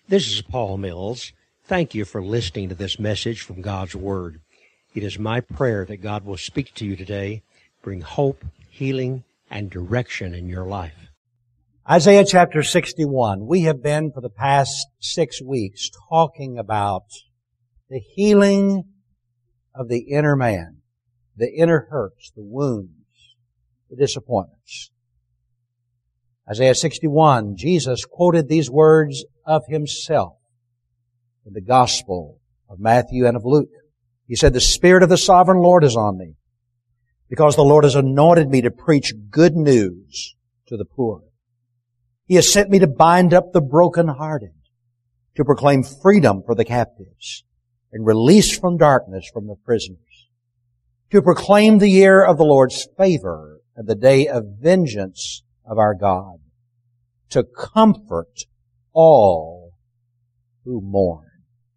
This is Paul Mills. Thank you for listening to this message from God's Word. It is my prayer that God will speak to you today, bring hope, healing, and direction in your life. Isaiah chapter 61. We have been for the past 6 weeks talking about the healing of the inner man, the inner hurts, the wounds, the disappointments. Isaiah 61, Jesus quoted these words of Himself in the Gospel of Matthew and of Luke. He said, "The Spirit of the Sovereign Lord is on me, because the Lord has anointed me to preach good news to the poor. He has sent me to bind up the brokenhearted, to proclaim freedom for the captives, and release from darkness from the prisoners, to proclaim the year of the Lord's favor and the day of vengeance of our God, to comfort all who mourn,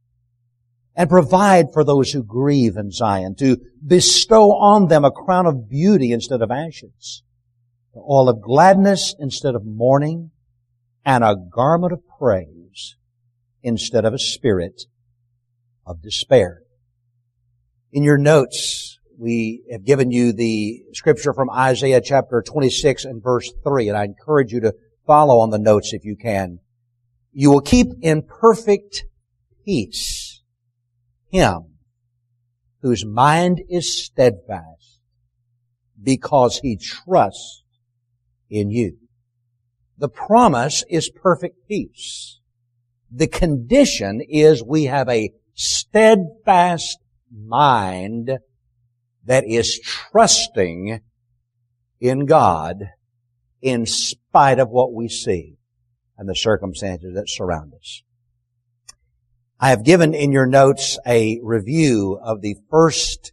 and provide for those who grieve in Zion, to bestow on them a crown of beauty instead of ashes, the oil of gladness instead of mourning, and a garment of praise instead of a spirit of despair." In your notes, we have given you the scripture from Isaiah chapter 26 and verse 3, and I encourage you to follow on the notes if you can. "You will keep in perfect peace him whose mind is steadfast, because he trusts in you." The promise is perfect peace. The condition is we have a steadfast mind that is trusting in God in spite of what we see and the circumstances that surround us. I have given in your notes a review of the first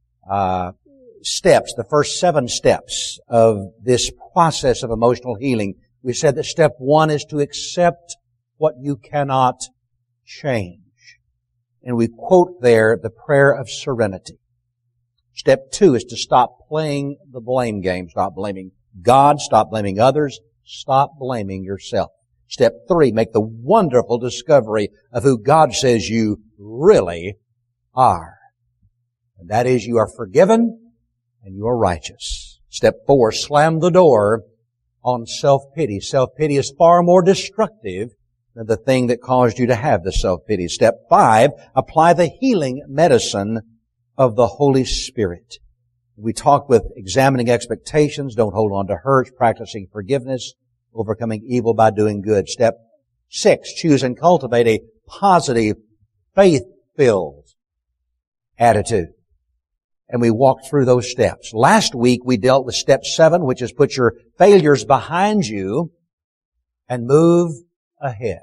steps, the first 7 steps of this process of emotional healing. We said that step 1 is to accept what you cannot change. And we quote there the prayer of serenity. Step 2 is to stop playing the blame game. Stop blaming God. Stop blaming others. Stop blaming yourself. Step 3, make the wonderful discovery of who God says you really are. And that is, you are forgiven and you are righteous. Step 4, slam the door on self-pity. Self-pity is far more destructive than the thing that caused you to have the self-pity. Step 5, apply the healing medicine of the Holy Spirit. We talked with examining expectations, don't hold on to hurts, practicing forgiveness, overcoming evil by doing good. Step 6, choose and cultivate a positive, faith-filled attitude. And we walked through those steps. Last week we dealt with step 7, which is put your failures behind you and move ahead.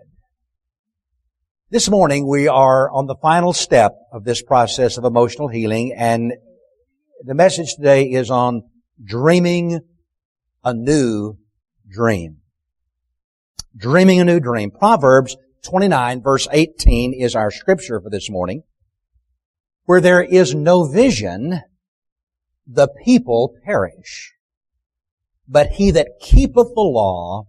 This morning we are on the final step of this process of emotional healing, and the message today is on dreaming a new dream. Dreaming a new dream. Proverbs 29 verse 18 is our scripture for this morning. "Where there is no vision, the people perish. But he that keepeth the law,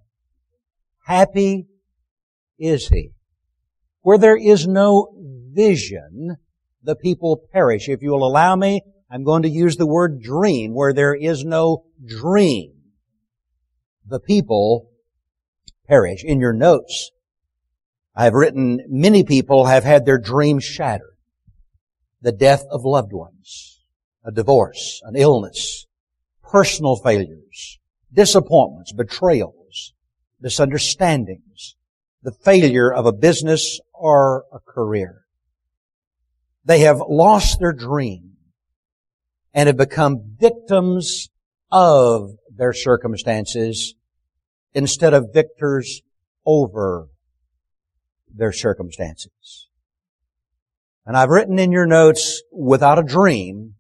happy is he." Where there is no vision, the people perish. If you will allow me, I'm going to use the word dream. Where there is no dream, the people perish. In your notes, I have written, many people have had their dreams shattered. The death of loved ones, a divorce, an illness, personal failures, disappointments, betrayals, misunderstandings, the failure of a business or a career. They have lost their dream and have become victims of their circumstances instead of victors over their circumstances. And I've written in your notes, without a dream,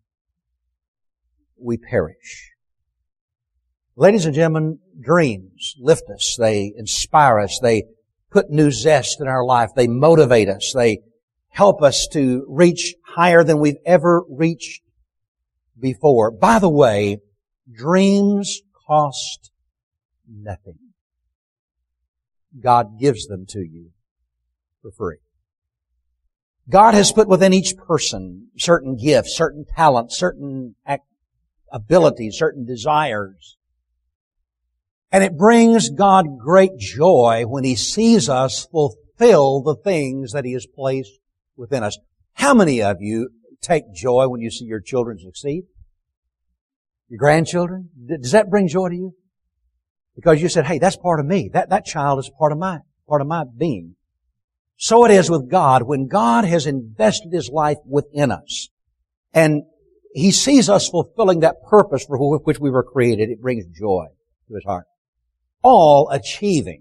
we perish. Ladies and gentlemen, dreams lift us. They inspire us. They put new zest in our life. They motivate us. They help us to reach higher than we've ever reached before. By the way, dreams cost nothing. God gives them to you for free. God has put within each person certain gifts, certain talents, certain abilities, certain desires. And it brings God great joy when He sees us fulfill the things that He has placed within us. How many of you take joy when you see your children succeed? Your grandchildren? Does that bring joy to you? Because you said, hey, that's part of me. That child is part of my being. So it is with God. When God has invested His life within us and He sees us fulfilling that purpose for which we were created, it brings joy to His heart. All achieving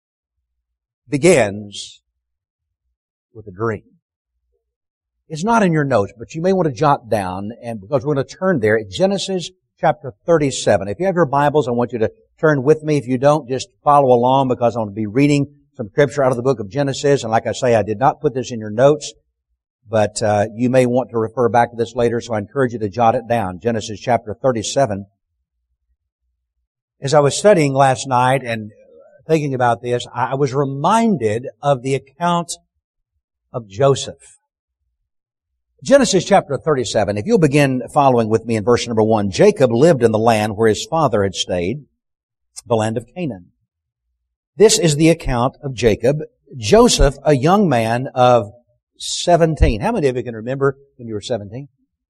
begins with a dream. It's not in your notes, but you may want to jot down, and because we're going to turn there, Genesis chapter 37. If you have your Bibles, I want you to turn with me. If you don't, just follow along because I'm going to be reading some scripture out of the book of Genesis. And like I say, I did not put this in your notes, but you may want to refer back to this later, so I encourage you to jot it down. Genesis chapter 37. As I was studying last night and thinking about this, I was reminded of the account of Joseph. Genesis chapter 37, if you'll begin following with me in verse number 1, Jacob lived in the land where his father had stayed, the land of Canaan. This is the account of Jacob. Joseph, a young man of 17. How many of you can remember when you were 17?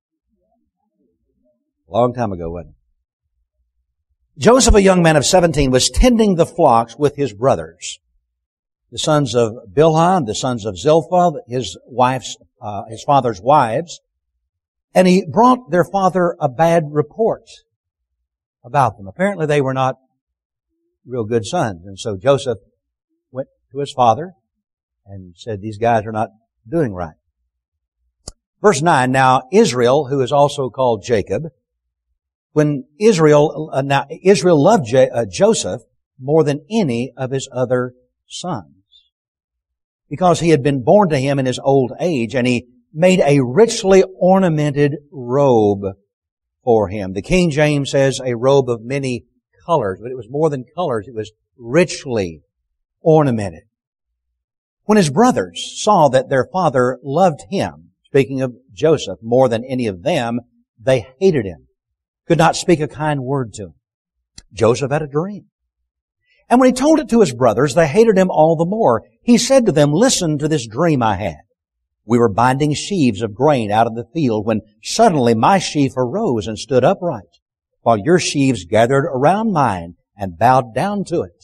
A long time ago, wasn't it? Joseph, a young man of 17, was tending the flocks with his brothers, the sons of Bilhah, the sons of Zilpah, his father's wives, and he brought their father a bad report about them. Apparently they were not real good sons. And so Joseph went to his father and said, these guys are not doing right. Verse 9, now Israel, who is also called Jacob, when Israel loved Joseph more than any of his other sons, because he had been born to him in his old age, and he made a richly ornamented robe for him. The King James says a robe of many colors, but it was more than colors. It was richly ornamented. When his brothers saw that their father loved him, speaking of Joseph, more than any of them, they hated him, could not speak a kind word to him. Joseph had a dream. And when he told it to his brothers, they hated him all the more. He said to them, listen to this dream I had. We were binding sheaves of grain out of the field when suddenly my sheaf arose and stood upright, while your sheaves gathered around mine and bowed down to it.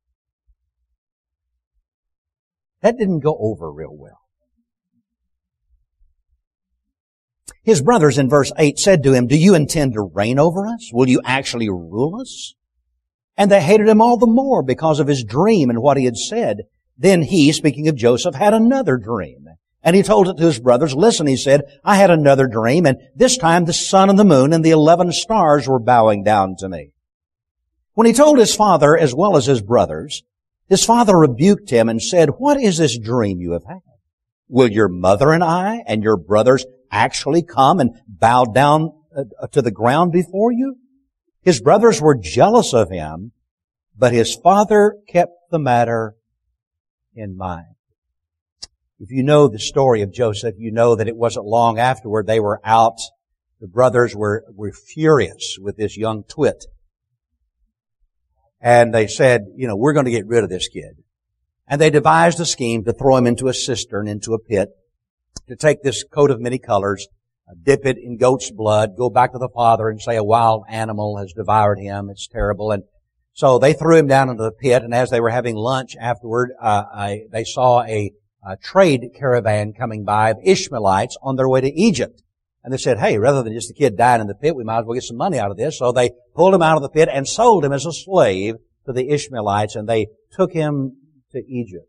That didn't go over real well. His brothers in verse 8 said to him, do you intend to reign over us? Will you actually rule us? And they hated him all the more because of his dream and what he had said. Then he, speaking of Joseph, had another dream. And he told it to his brothers. Listen, he said, I had another dream, and this time the sun and the moon and the 11 stars were bowing down to me. When he told his father as well as his brothers, his father rebuked him and said, what is this dream you have had? Will your mother and I and your brothers actually come and bow down to the ground before you? His brothers were jealous of him, but his father kept the matter in mind. If you know the story of Joseph, you know that it wasn't long afterward they were out. The brothers were furious with this young twit. And they said, we're going to get rid of this kid. And they devised a scheme to throw him into a cistern, into a pit, to take this coat of many colors, dip it in goat's blood, go back to the father and say a wild animal has devoured him. It's terrible. And so they threw him down into the pit, and as they were having lunch afterward, they saw a trade caravan coming by of Ishmaelites on their way to Egypt. And they said, hey, rather than just a kid dying in the pit, we might as well get some money out of this. So they pulled him out of the pit and sold him as a slave to the Ishmaelites, and they took him to Egypt.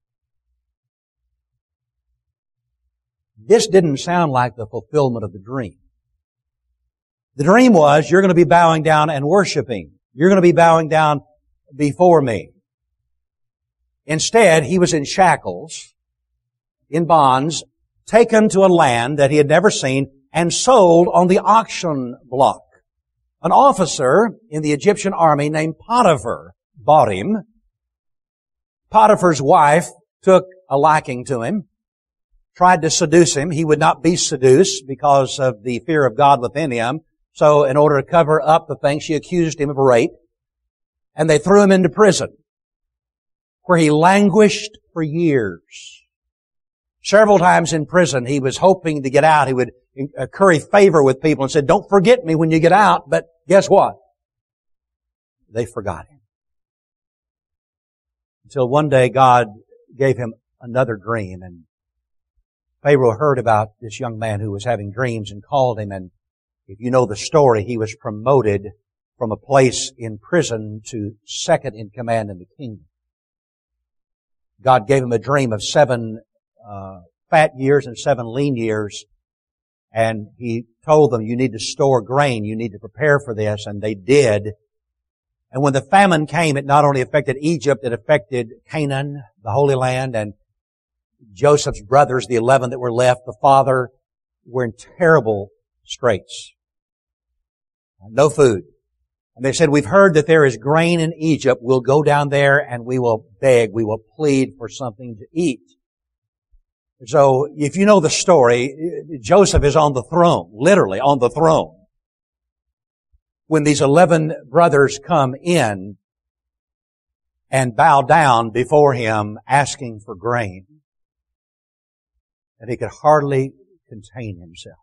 This didn't sound like the fulfillment of the dream. The dream was, you're going to be bowing down and worshiping. You're going to be bowing down before me. Instead, he was in shackles, in bonds, taken to a land that he had never seen, and sold on the auction block. An officer in the Egyptian army named Potiphar bought him. Potiphar's wife took a liking to him, tried to seduce him. He would not be seduced because of the fear of God within him. So in order to cover up the thing, she accused him of rape. And they threw him into prison, where he languished for years. Several times in prison, he was hoping to get out. He would curry favor with people and said, don't forget me when you get out. But guess what? They forgot him. Until one day God gave him another dream, and Pharaoh heard about this young man who was having dreams and called him, and if you know the story, he was promoted from a place in prison to second in command in the kingdom. God gave him a dream of 7 fat years and 7 lean years, and He told them, you need to store grain, you need to prepare for this, and they did. And when the famine came, it not only affected Egypt, it affected Canaan, the Holy Land, and Joseph's brothers, the 11 that were left, the father, were in terrible straits. No food. And they said, we've heard that there is grain in Egypt. We'll go down there and we will beg, we will plead for something to eat. So, if you know the story, Joseph is on the throne, literally on the throne, when these 11 brothers come in and bow down before him asking for grain. And he could hardly contain himself.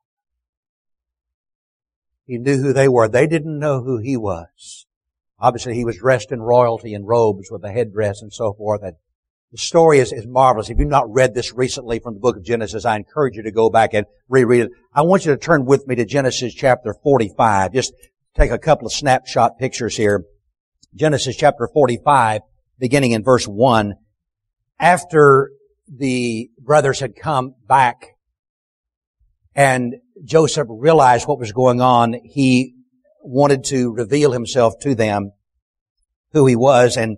He knew who they were. They didn't know who he was. Obviously, he was dressed in royalty and robes with a headdress and so forth. And the story is marvelous. If you've not read this recently from the book of Genesis, I encourage you to go back and reread it. I want you to turn with me to Genesis chapter 45. Just take a couple of snapshot pictures here. Genesis chapter 45, beginning in verse 1. After the brothers had come back and Joseph realized what was going on, he wanted to reveal himself to them, who he was. And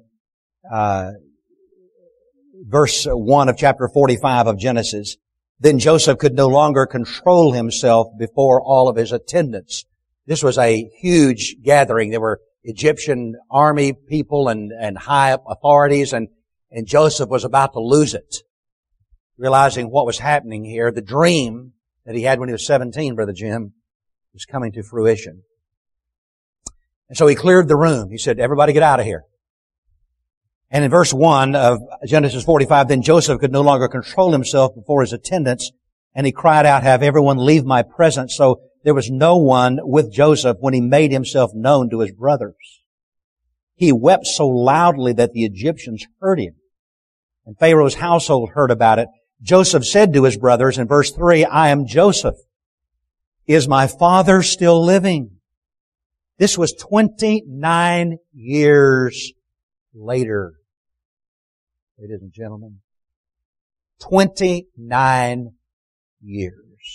verse 1 of chapter 45 of Genesis, then Joseph could no longer control himself before all of his attendants. This was a huge gathering. There were Egyptian army people and high authorities, and Joseph was about to lose it, realizing what was happening here. The dream that he had when he was 17, Brother Jim, was coming to fruition. And so he cleared the room. He said, everybody get out of here. And in verse 1 of Genesis 45, then Joseph could no longer control himself before his attendants, and he cried out, have everyone leave my presence. So there was no one with Joseph when he made himself known to his brothers. He wept so loudly that the Egyptians heard him, and Pharaoh's household heard about it. Joseph said to his brothers in verse 3, I am Joseph. Is my father still living? This was 29 years later, ladies and gentlemen. 29 years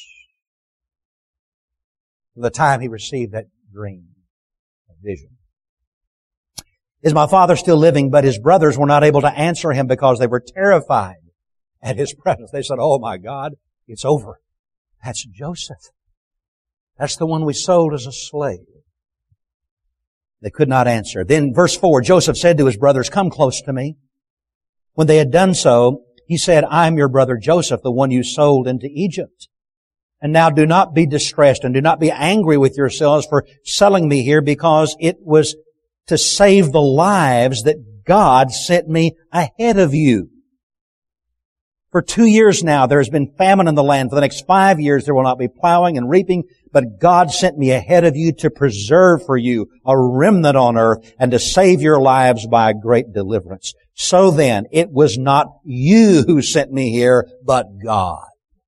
from the time he received that dream, that vision. Is my father still living? But his brothers were not able to answer him because they were terrified at his presence. They said, oh my God, it's over. That's Joseph. That's the one we sold as a slave. They could not answer. Then verse 4, Joseph said to his brothers, come close to me. When they had done so, he said, I am your brother Joseph, the one you sold into Egypt. And now do not be distressed and do not be angry with yourselves for selling me here, because it was to save the lives that God sent me ahead of you. For 2 years now there has been famine in the land. For the next 5 years there will not be plowing and reaping, but God sent me ahead of you to preserve for you a remnant on earth and to save your lives by a great deliverance. So then, it was not you who sent me here, but God.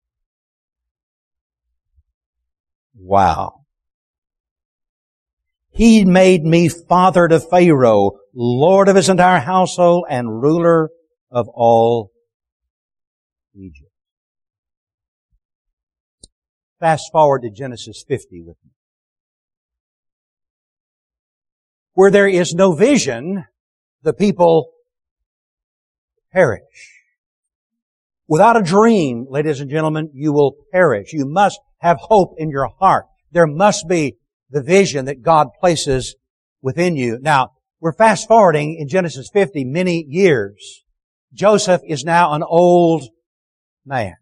Wow. He made me father to Pharaoh, lord of his entire household, and ruler of all Egypt. Fast forward to Genesis 50 with me. Where there is no vision, the people perish. Without a dream, ladies and gentlemen, you will perish. You must have hope in your heart. There must be the vision that God places within you. Now, we're fast forwarding in Genesis 50 many years. Joseph is now an old man.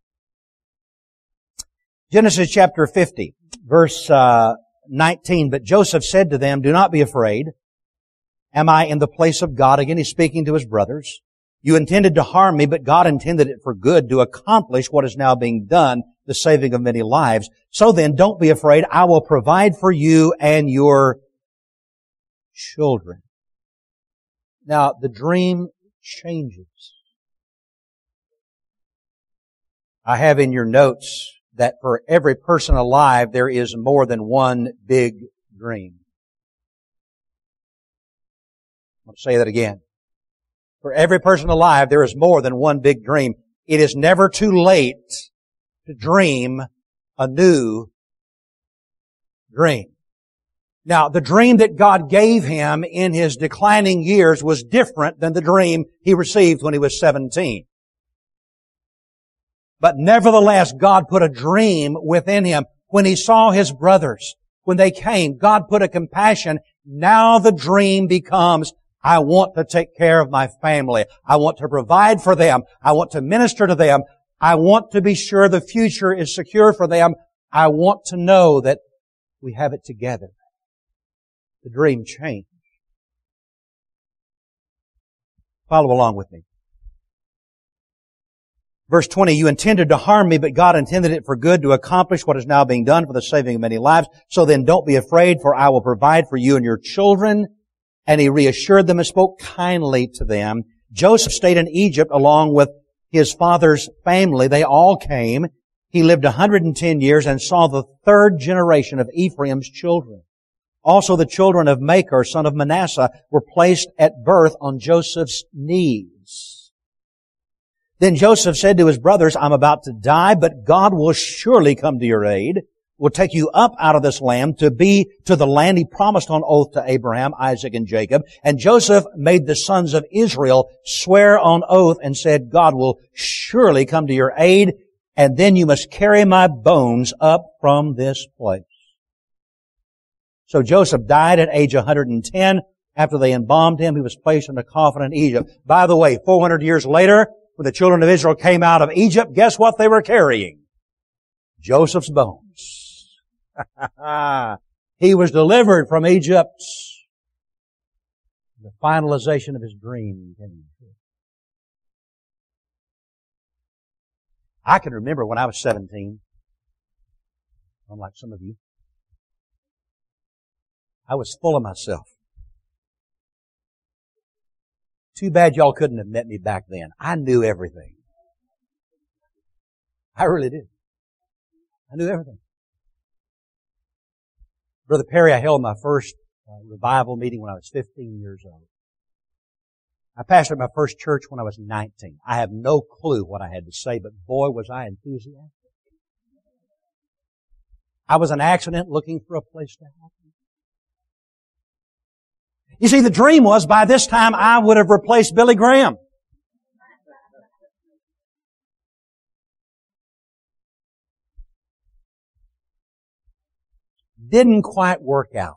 Genesis chapter 50, verse 19. But Joseph said to them, "Do not be afraid. Am I in the place of God?" Again, he's speaking to his brothers. "You intended to harm me, but God intended it for good to accomplish what is now being done, the saving of many lives. So then, don't be afraid. I will provide for you and your children." Now, the dream changes. I have in your notes that for every person alive, there is more than one big dream. I'll say that again. For every person alive, there is more than one big dream. It is never too late to dream a new dream. Now, the dream that God gave him in his declining years was different than the dream he received when he was 17. But nevertheless, God put a dream within him. When he saw his brothers, when they came, God put a compassion. Now the dream becomes, I want to take care of my family. I want to provide for them. I want to minister to them. I want to be sure the future is secure for them. I want to know that we have it together. The dream changed. Follow along with me. Verse 20, "You intended to harm me, but God intended it for good to accomplish what is now being done for the saving of many lives. So then don't be afraid, for I will provide for you and your children." And he reassured them and spoke kindly to them. Joseph stayed in Egypt along with his father's family. They all came. He lived 110 years and saw the third generation of Ephraim's children. Also the children of Machir, son of Manasseh, were placed at birth on Joseph's knees. Then Joseph said to his brothers, "I'm about to die, but God will surely come to your aid, will take you up out of this land to be to the land He promised on oath to Abraham, Isaac, and Jacob." And Joseph made the sons of Israel swear on oath and said, "God will surely come to your aid, and then you must carry my bones up from this place." So Joseph died at age 110. After they embalmed him, he was placed in a coffin in Egypt. By the way, 400 years later, when the children of Israel came out of Egypt, guess what they were carrying? Joseph's bones. He was delivered from Egypt. The finalization of his dream came. I can remember when I was 17, unlike some of you, I was full of myself. Too bad y'all couldn't have met me back then. I knew everything. I really did. I knew everything. Brother Perry, I held my first revival meeting when I was 15 years old. I pastored my first church when I was 19. I have no clue what I had to say, but boy, was I enthusiastic. I was an accident looking for a place to happen. You see, the dream was by this time I would have replaced Billy Graham. Didn't quite work out.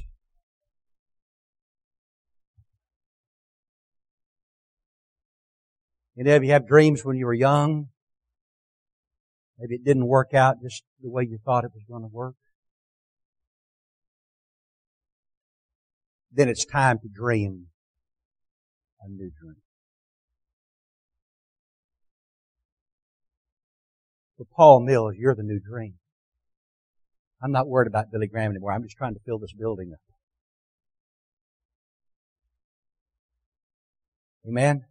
Any of you have dreams when you were young? Maybe it didn't work out just the way you thought it was going to work. Then it's time to dream a new dream. For Paul Mills, you're the new dream. I'm not worried about Billy Graham anymore. I'm just trying to fill this building up. Amen?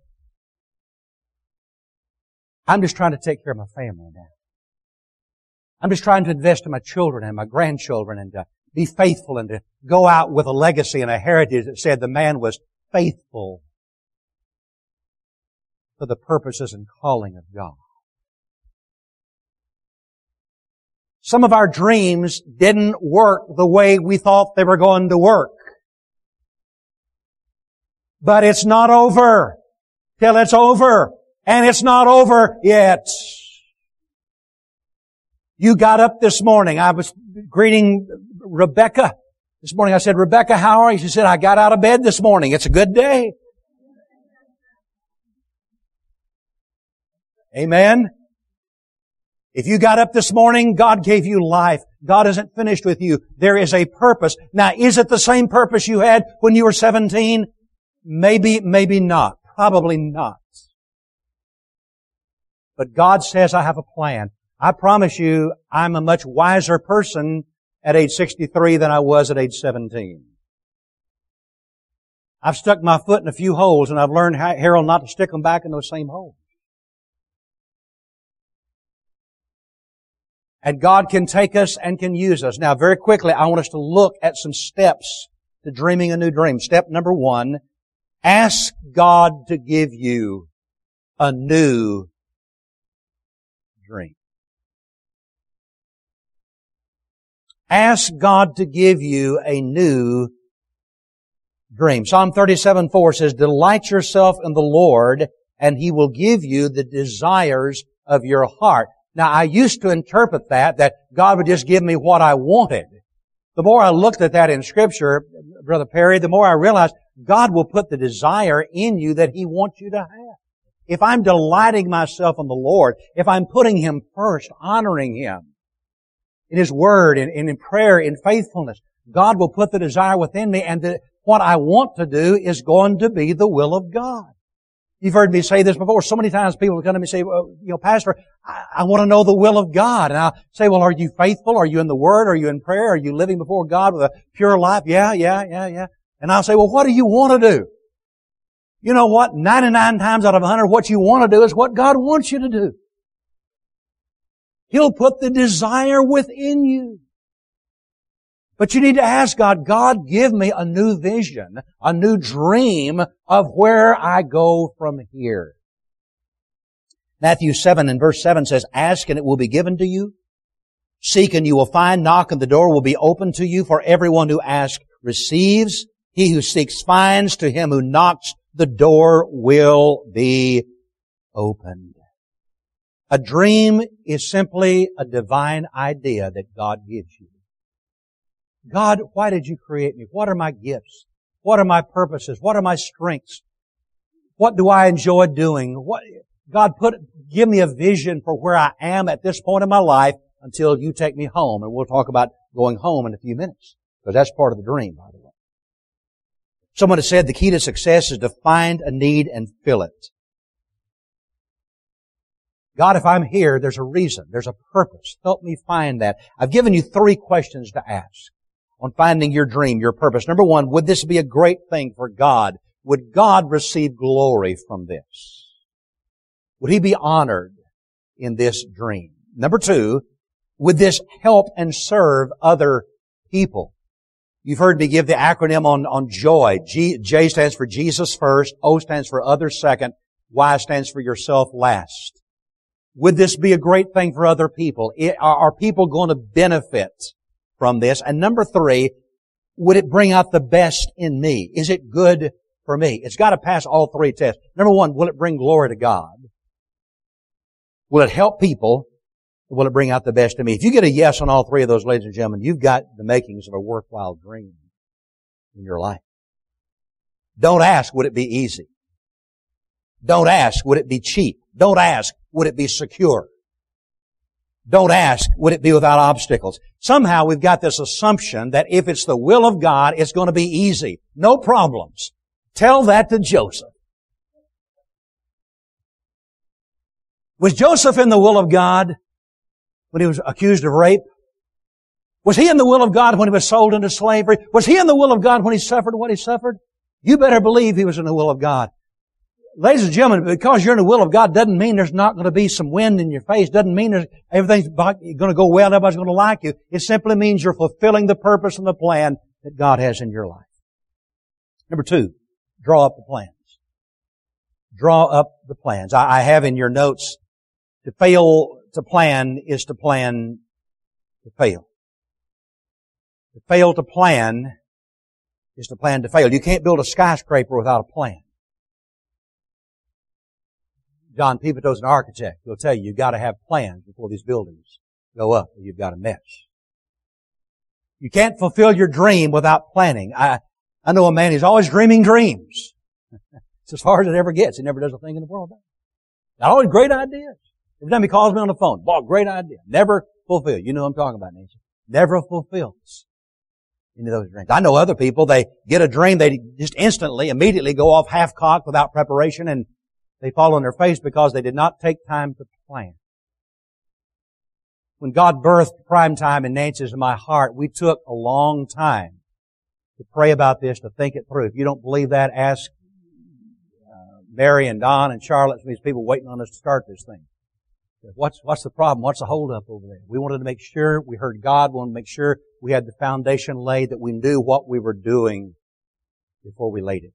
I'm just trying to take care of my family now. I'm just trying to invest in my children and my grandchildren and to be faithful and to go out with a legacy and a heritage that said the man was faithful for the purposes and calling of God. Some of our dreams didn't work the way we thought they were going to work. But it's not over till it's over. And it's not over yet. You got up this morning. I was greeting Rebecca. This morning I said, "Rebecca, how are you?" She said, "I got out of bed this morning. It's a good day." Amen? If you got up this morning, God gave you life. God isn't finished with you. There is a purpose. Now, is it the same purpose you had when you were 17? Maybe, maybe not. Probably not. But God says, I have a plan. I promise you, I'm a much wiser person at age 63 than I was at age 17. I've stuck my foot in a few holes, and I've learned, Harold, not to stick them back in those same holes. And God can take us and can use us. Now, very quickly, I want us to look at some steps to dreaming a new dream. Step number 1, ask God to give you a new dream. Ask God to give you a new dream. Psalm 37:4 says, delight yourself in the Lord, and He will give you the desires of your heart. Now, I used to interpret that God would just give me what I wanted. The more I looked at that in Scripture, Brother Perry, the more I realized God will put the desire in you that He wants you to have. If I'm delighting myself in the Lord, if I'm putting Him first, honoring Him in His Word, in prayer, in faithfulness, God will put the desire within me, and what I want to do is going to be the will of God. You've heard me say this before. So many times people come to me and say, well, Pastor, I want to know the will of God. And I'll say, well, are you faithful? Are you in the Word? Are you in prayer? Are you living before God with a pure life? Yeah. And I'll say, well, what do you want to do? You know what? 99 times out of 100, what you want to do is what God wants you to do. He'll put the desire within you. But you need to ask God, God, give me a new vision, a new dream of where I go from here. Matthew 7 and verse 7 says, ask and it will be given to you. Seek and you will find. Knock and the door will be opened to you. For everyone who asks receives. He who seeks finds. To him who knocks, the door will be opened. A dream is simply a divine idea that God gives you. God, why did you create me? What are my gifts? What are my purposes? What are my strengths? What do I enjoy doing? God, give me a vision for where I am at this point in my life until you take me home. And we'll talk about going home in a few minutes, because that's part of the dream, by the way. Someone has said the key to success is to find a need and fill it. God, if I'm here, there's a reason. There's a purpose. Help me find that. I've given you 3 questions to ask on finding your dream, your purpose. Number 1, would this be a great thing for God? Would God receive glory from this? Would He be honored in this dream? Number 2, would this help and serve other people? You've heard me give the acronym on JOY. J stands for Jesus first, O stands for others second, Y stands for yourself last. Would this be a great thing for other people? Are people going to benefit from this? And number 3, would it bring out the best in me? Is it good for me? It's got to pass all 3 tests. Number 1, will it bring glory to God? Will it help people? Or will it bring out the best in me? If you get a yes on all 3 of those, ladies and gentlemen, you've got the makings of a worthwhile dream in your life. Don't ask, would it be easy? Don't ask, would it be cheap? Don't ask, would it be secure? Don't ask, would it be without obstacles? Somehow we've got this assumption that if it's the will of God, it's going to be easy. No problems. Tell that to Joseph. Was Joseph in the will of God when he was accused of rape? Was he in the will of God when he was sold into slavery? Was he in the will of God when he suffered what he suffered? You better believe he was in the will of God. Ladies and gentlemen, because you're in the will of God doesn't mean there's not going to be some wind in your face. Doesn't mean everything's going to go well, everybody's going to like you. It simply means you're fulfilling the purpose and the plan that God has in your life. Number 2, draw up the plans. Draw up the plans. I have in your notes, to fail to plan is to plan to fail. To fail to plan is to plan to fail. You can't build a skyscraper without a plan. John Pipito's an architect. He'll tell you, you've got to have plans before these buildings go up, or you've got a mess. You can't fulfill your dream without planning. I know a man, he's always dreaming dreams. It's as far as it ever gets. He never does a thing in the world. Always great ideas. Every time he calls me on the phone, boy, great idea. Never fulfilled. You know what I'm talking about, Nancy. Never fulfills any of those dreams. I know other people, they get a dream, they just instantly, immediately go off half-cocked without preparation, and they fall on their face because they did not take time to plan. When God birthed Prime Time in Nancy's and my heart, we took a long time to pray about this, to think it through. If you don't believe that, ask Mary and Don and Charlotte, some of these people waiting on us to start this thing. What's the problem? What's the holdup over there? We wanted to make sure we heard God. We wanted to make sure we had the foundation laid, that we knew what we were doing before we laid it.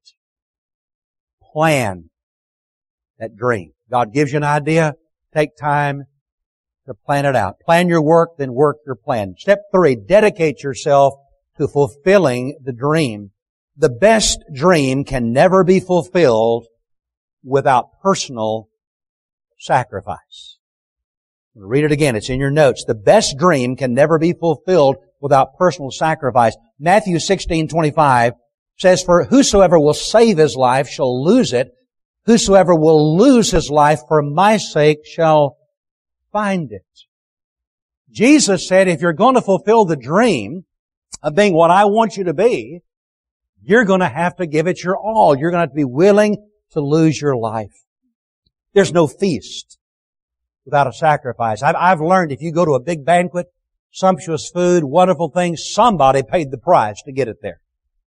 Plan that dream. God gives you an idea. Take time to plan it out. Plan your work, then work your plan. Step 3, dedicate yourself to fulfilling the dream. The best dream can never be fulfilled without personal sacrifice. I'm going to read it again. It's in your notes. The best dream can never be fulfilled without personal sacrifice. Matthew 16:25 says, "For whosoever will save his life shall lose it. Whosoever will lose his life for my sake shall find it." Jesus said, if you're going to fulfill the dream of being what I want you to be, you're going to have to give it your all. You're going to have to be willing to lose your life. There's no feast without a sacrifice. I've learned if you go to a big banquet, sumptuous food, wonderful things, somebody paid the price to get it there.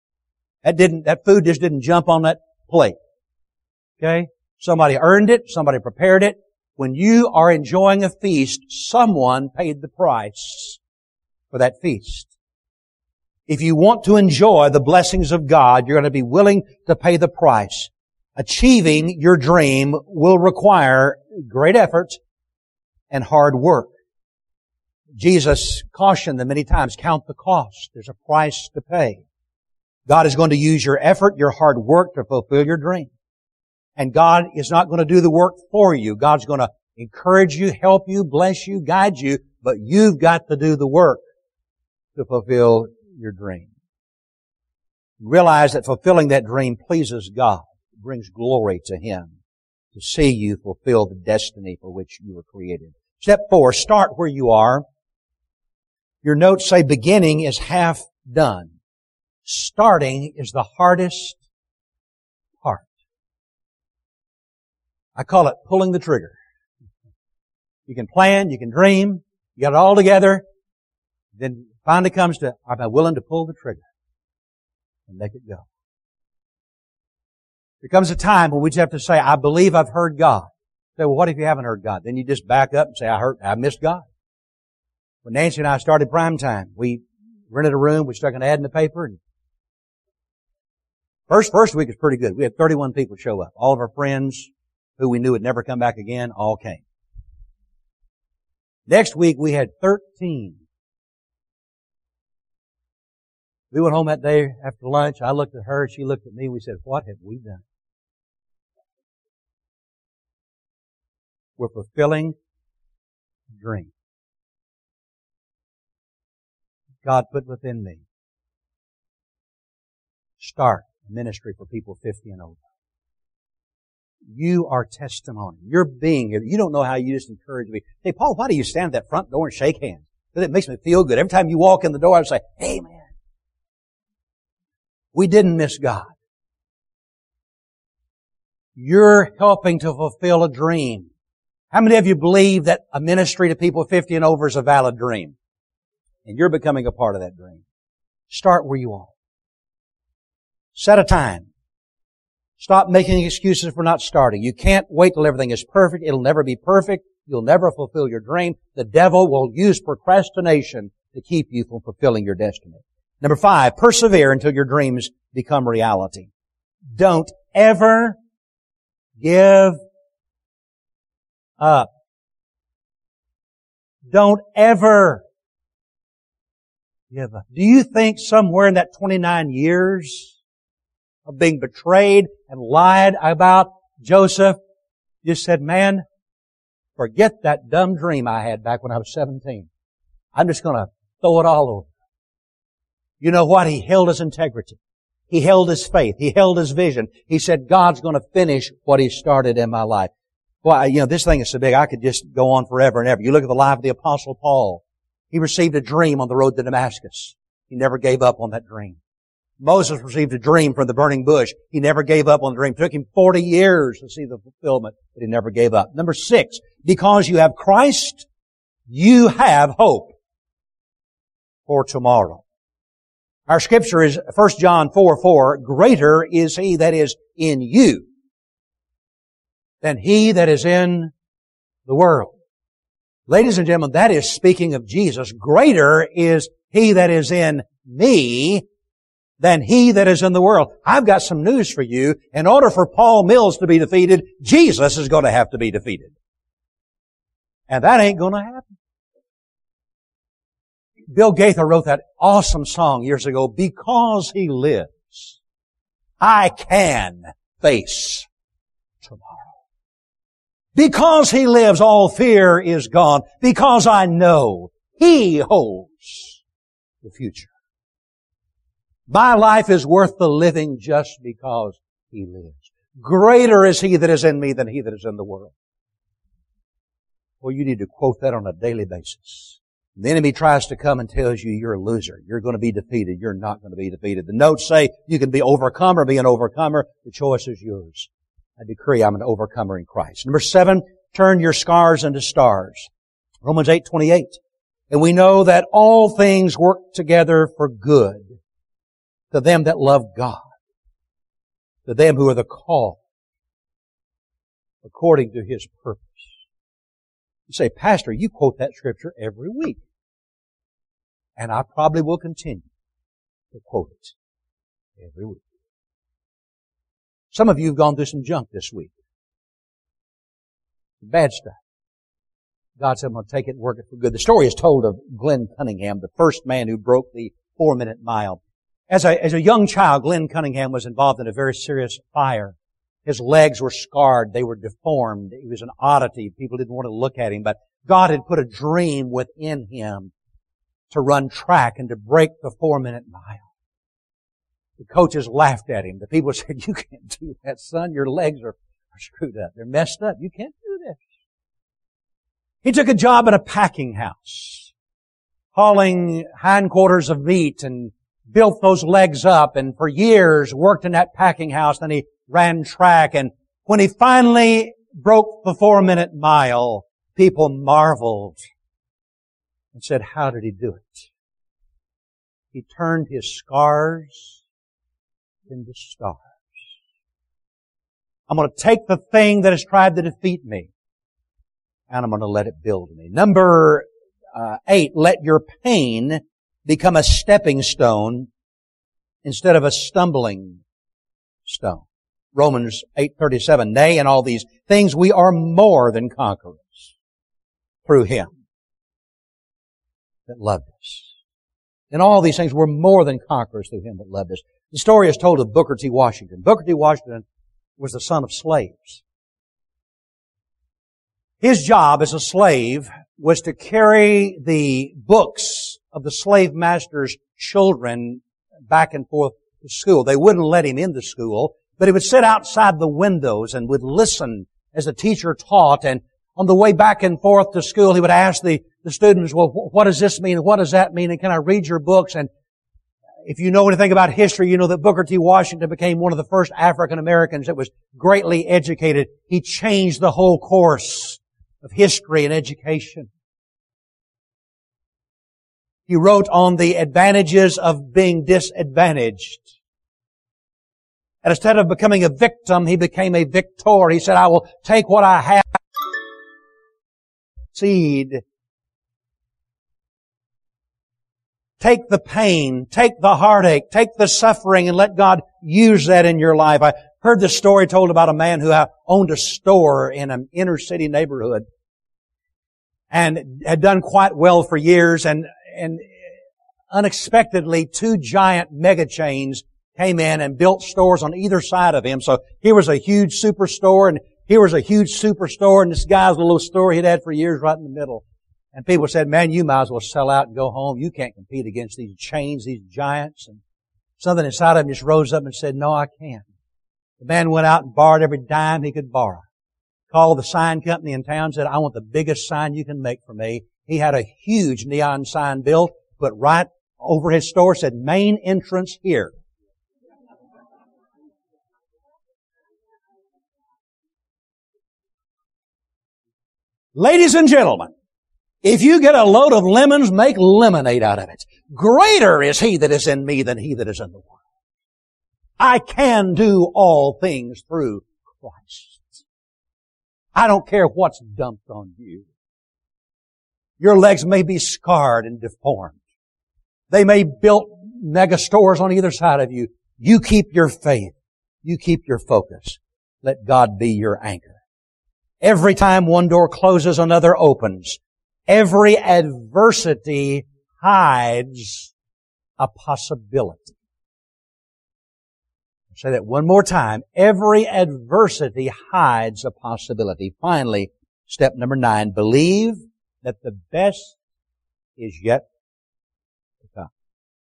That food just didn't jump on that plate. Okay? Somebody earned it, somebody prepared it. When you are enjoying a feast, someone paid the price for that feast. If you want to enjoy the blessings of God, you're going to be willing to pay the price. Achieving your dream will require great effort and hard work. Jesus cautioned them many times, count the cost. There's a price to pay. God is going to use your effort, your hard work to fulfill your dream. And God is not going to do the work for you. God's going to encourage you, help you, bless you, guide you, but you've got to do the work to fulfill your dream. Realize that fulfilling that dream pleases God. It brings glory to Him to see you fulfill the destiny for which you were created. Step 4, start where you are. Your notes say beginning is half done. Starting is the hardest part. I call it pulling the trigger. You can plan, you can dream, you got it all together, then finally comes to, am I willing to pull the trigger and make it go? There comes a time when we just have to say, I believe I've heard God. Say, well, what if you haven't heard God? Then you just back up and say, I missed God. When Nancy and I started Prime Time, we rented a room, we stuck an ad in the paper, and first week was pretty good. We had 31 people show up. All of our friends who we knew would never come back again all came. Next week we had 13. We went home that day after lunch. I looked at her, she looked at me. We said, what have we done? We're fulfilling a dream God put within me. Start a ministry for people 50 and over. You are testimony. You're being here. You don't know how you just encourage me. Hey, Paul, why do you stand at that front door and shake hands? Because it makes me feel good. Every time you walk in the door, I say, hey, man. We didn't miss God. You're helping to fulfill a dream. How many of you believe that a ministry to people 50 and over is a valid dream? And you're becoming a part of that dream. Start where you are. Set a time. Stop making excuses for not starting. You can't wait till everything is perfect. It'll never be perfect. You'll never fulfill your dream. The devil will use procrastination to keep you from fulfilling your destiny. Number 5, persevere until your dreams become reality. Don't ever give up. Don't ever give up. Do you think somewhere in that 29 years of being betrayed and lied about, Joseph just said, man, forget that dumb dream I had back when I was 17. I'm just going to throw it all over. You know what? He held his integrity. He held his faith. He held his vision. He said, God's going to finish what He started in my life. Well, this thing is so big, I could just go on forever and ever. You look at the life of the Apostle Paul. He received a dream on the road to Damascus. He never gave up on that dream. Moses received a dream from the burning bush. He never gave up on the dream. It took him 40 years to see the fulfillment, but he never gave up. Number 6, because you have Christ, you have hope for tomorrow. Our scripture is 1 John 4:4, greater is He that is in you than he that is in the world. Ladies and gentlemen, that is speaking of Jesus. Greater is He that is in me than he that is in the world. I've got some news for you. In order for Paul Mills to be defeated, Jesus is going to have to be defeated. And that ain't going to happen. Bill Gaither wrote that awesome song years ago, Because He Lives, I can face tomorrow. Because He lives, all fear is gone. Because I know He holds the future. My life is worth the living just because He lives. Greater is He that is in me than he that is in the world. Well, you need to quote that on a daily basis. The enemy tries to come and tells you you're a loser. You're going to be defeated. You're not going to be defeated. The notes say you can be overcome or be an overcomer. The choice is yours. I decree I'm an overcomer in Christ. Number 7, turn your scars into stars. Romans 8:28. And we know that all things work together for good to them that love God, to them who are the called according to His purpose. You say, Pastor, you quote that scripture every week. And I probably will continue to quote it every week. Some of you have gone through some junk this week. Bad stuff. God said, I'm going to take it and work it for good. The story is told of Glenn Cunningham, the first man who broke the 4-minute mile. As a young child, Glenn Cunningham was involved in a very serious fire. His legs were scarred. They were deformed. He was an oddity. People didn't want to look at him, but God had put a dream within him to run track and to break the 4-minute mile. The coaches laughed at him. The people said, you can't do that, son. Your legs are screwed up. They're messed up. You can't do this. He took a job at a packing house, hauling hindquarters of meat, and built those legs up, and for years worked in that packing house. Then he ran track, and when he finally broke the 4-minute mile, people marveled and said, how did he do it? He turned his scars into stars. I'm going to take the thing that has tried to defeat me, and I'm going to let it build me. Number 8, let your pain become a stepping stone instead of a stumbling stone. Romans 8:37, nay, in all these things we are more than conquerors through Him that loved us. In all these things we're more than conquerors through Him that loved us. The story is told of Booker T. Washington. Booker T. Washington was the son of slaves. His job as a slave was to carry the books of the slave master's children back and forth to school. They wouldn't let him into school, but he would sit outside the windows and would listen as the teacher taught. And on the way back and forth to school, he would ask the students, well, what does this mean? What does that mean? And can I read your books? And if you know anything about history, you know that Booker T. Washington became one of the first African Americans that was greatly educated. He changed the whole course of history and education. He wrote on the advantages of being disadvantaged. And instead of becoming a victim, he became a victor. He said, I will take what I have, seed. Take the pain, take the heartache, take the suffering, and let God use that in your life. I heard this story told about a man who owned a store in an inner city neighborhood and had done quite well for years, and unexpectedly 2 giant mega chains came in and built stores on either side of him. So here was a huge superstore, and here was a huge superstore, and this guy's little store he'd had for years right in the middle. And people said, man, you might as well sell out and go home. You can't compete against these chains, these giants. And something inside of him just rose up and said, no, I can't. The man went out and borrowed every dime he could borrow. called the sign company in town, said, I want the biggest sign you can make for me. He had a huge neon sign built, put right over his store, said, main entrance here. Ladies and gentlemen, if you get a load of lemons, make lemonade out of it. Greater is He that is in me than he that is in the world. I can do all things through Christ. I don't care what's dumped on you. Your legs may be scarred and deformed. They may build mega stores on either side of you. You keep your faith. You keep your focus. Let God be your anchor. Every time one door closes, another opens. Every adversity hides a possibility. I'll say that one more time. Every adversity hides a possibility. Finally, step number 9, believe that the best is yet to come.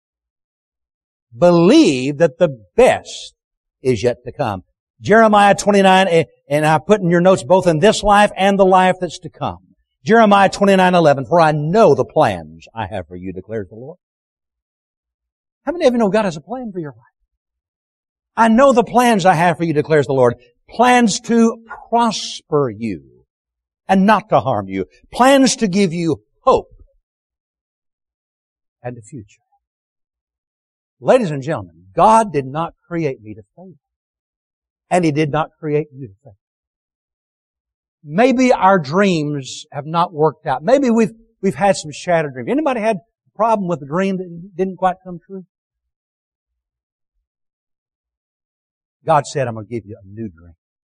Believe that the best is yet to come. Jeremiah 29, and I put in your notes both in this life and the life that's to come. Jeremiah 29:11, for I know the plans I have for you, declares the Lord. How many of you know God has a plan for your life? I know the plans I have for you, declares the Lord. Plans to prosper you and not to harm you. Plans to give you hope and a future. Ladies and gentlemen, God did not create me to fail. And He did not create you to fail. Maybe our dreams have not worked out. Maybe we've had some shattered dreams. Anybody had a problem with a dream that didn't quite come true? God said, I'm going to give you a new dream.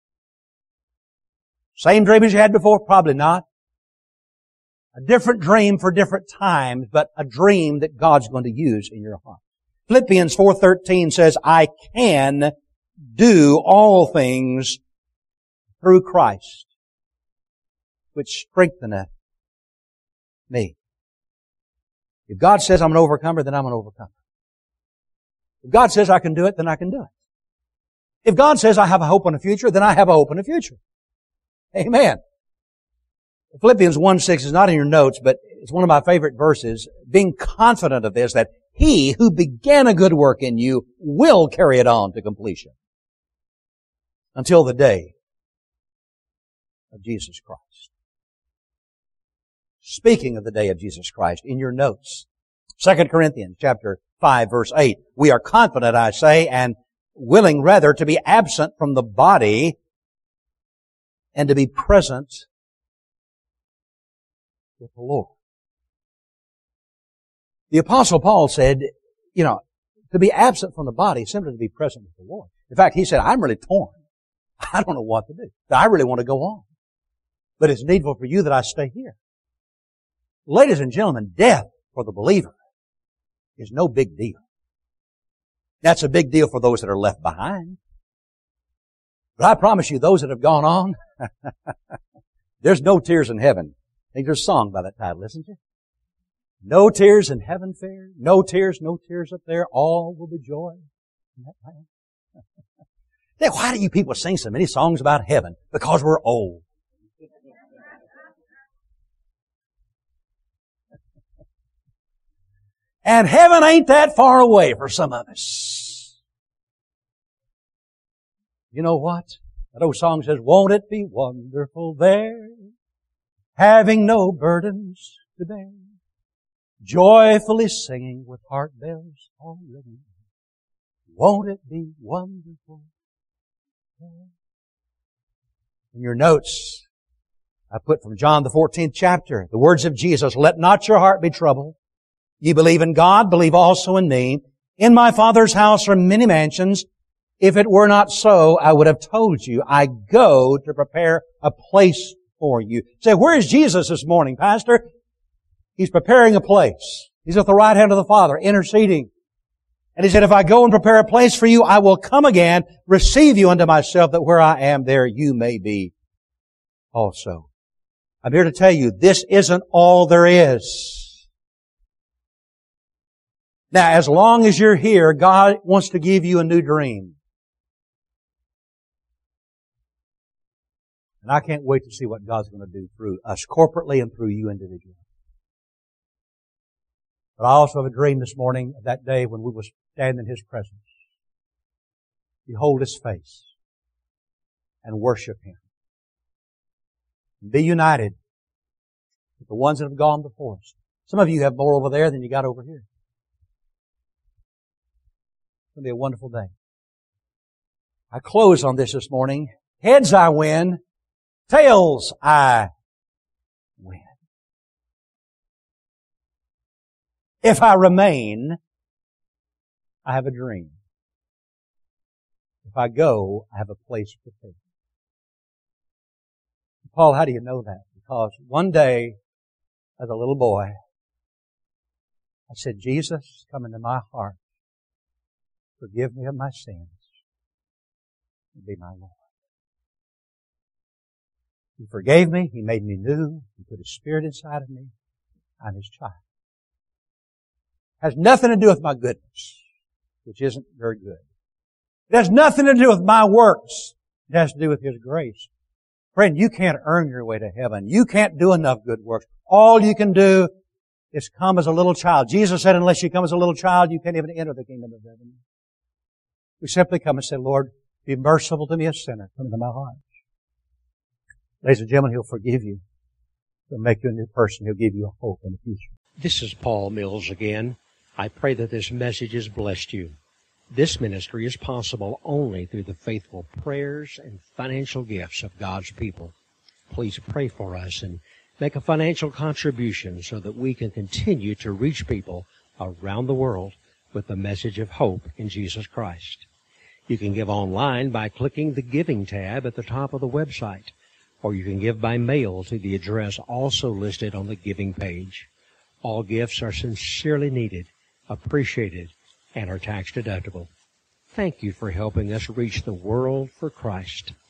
Same dream as you had before? Probably not. A different dream for different times, but a dream that God's going to use in your heart. Philippians 4:13 says, I can do all things through Christ, which strengtheneth me. If God says I'm an overcomer, then I'm an overcomer. If God says I can do it, then I can do it. If God says I have a hope in the future, then I have a hope in the future. Amen. Philippians 1:6 is not in your notes, but it's one of my favorite verses. Being confident of this, that He who began a good work in you will carry it on to completion until the day of Jesus Christ. Speaking of the day of Jesus Christ, in your notes, 2 Corinthians chapter 5, verse 8, we are confident, I say, and willing rather to be absent from the body and to be present with the Lord. The Apostle Paul said, to be absent from the body is simply to be present with the Lord. In fact, he said, I'm really torn. I don't know what to do. I really want to go on. But it's needful for you that I stay here. Ladies and gentlemen, death for the believer is no big deal. That's a big deal for those that are left behind. But I promise you, those that have gone on, there's no tears in heaven. I think there's a song by that title, isn't there? No tears in heaven fair. No tears up there. All will be joy in that land. Then why do you people sing so many songs about heaven? Because we're old. And heaven ain't that far away for some of us. You know what? That old song says, won't it be wonderful there, having no burdens to bear, joyfully singing with heart bells all ringing. Won't it be wonderful there? In your notes, I put from John the 14th chapter, the words of Jesus, let not your heart be troubled. Ye believe in God, believe also in me. In my Father's house are many mansions. If it were not so, I would have told you, I go to prepare a place for you. Say, where is Jesus this morning, Pastor? He's preparing a place. He's at the right hand of the Father, interceding. And He said, if I go and prepare a place for you, I will come again, receive you unto myself, that where I am, there you may be also. I'm here to tell you, this isn't all there is. Now, as long as you're here, God wants to give you a new dream. And I can't wait to see what God's going to do through us corporately and through you individually. But I also have a dream this morning of that day when we will stand in His presence, behold His face, and worship Him. And be united with the ones that have gone before us. Some of you have more over there than you got over here. It's going to be a wonderful day. I close on this morning. Heads I win, tails I win. If I remain, I have a dream. If I go, I have a place prepared. Paul, how do you know that? Because one day, as a little boy, I said, Jesus, come into my heart. Forgive me of my sins. And be my Lord. He forgave me. He made me new. He put His Spirit inside of me. I'm His child. It has nothing to do with my goodness, which isn't very good. It has nothing to do with my works. It has to do with His grace. Friend, you can't earn your way to heaven. You can't do enough good works. All you can do is come as a little child. Jesus said, unless you come as a little child, you can't even enter the kingdom of heaven. We simply come and say, Lord, be merciful to me, a sinner. Come into my heart. Ladies and gentlemen, He'll forgive you. He'll make you a new person. He'll give you a hope in the future. This is Paul Mills again. I pray that this message has blessed you. This ministry is possible only through the faithful prayers and financial gifts of God's people. Please pray for us and make a financial contribution so that we can continue to reach people around the world with the message of hope in Jesus Christ. You can give online by clicking the Giving tab at the top of the website, or you can give by mail to the address also listed on the giving page. All gifts are sincerely needed, appreciated, and are tax deductible. Thank you for helping us reach the world for Christ.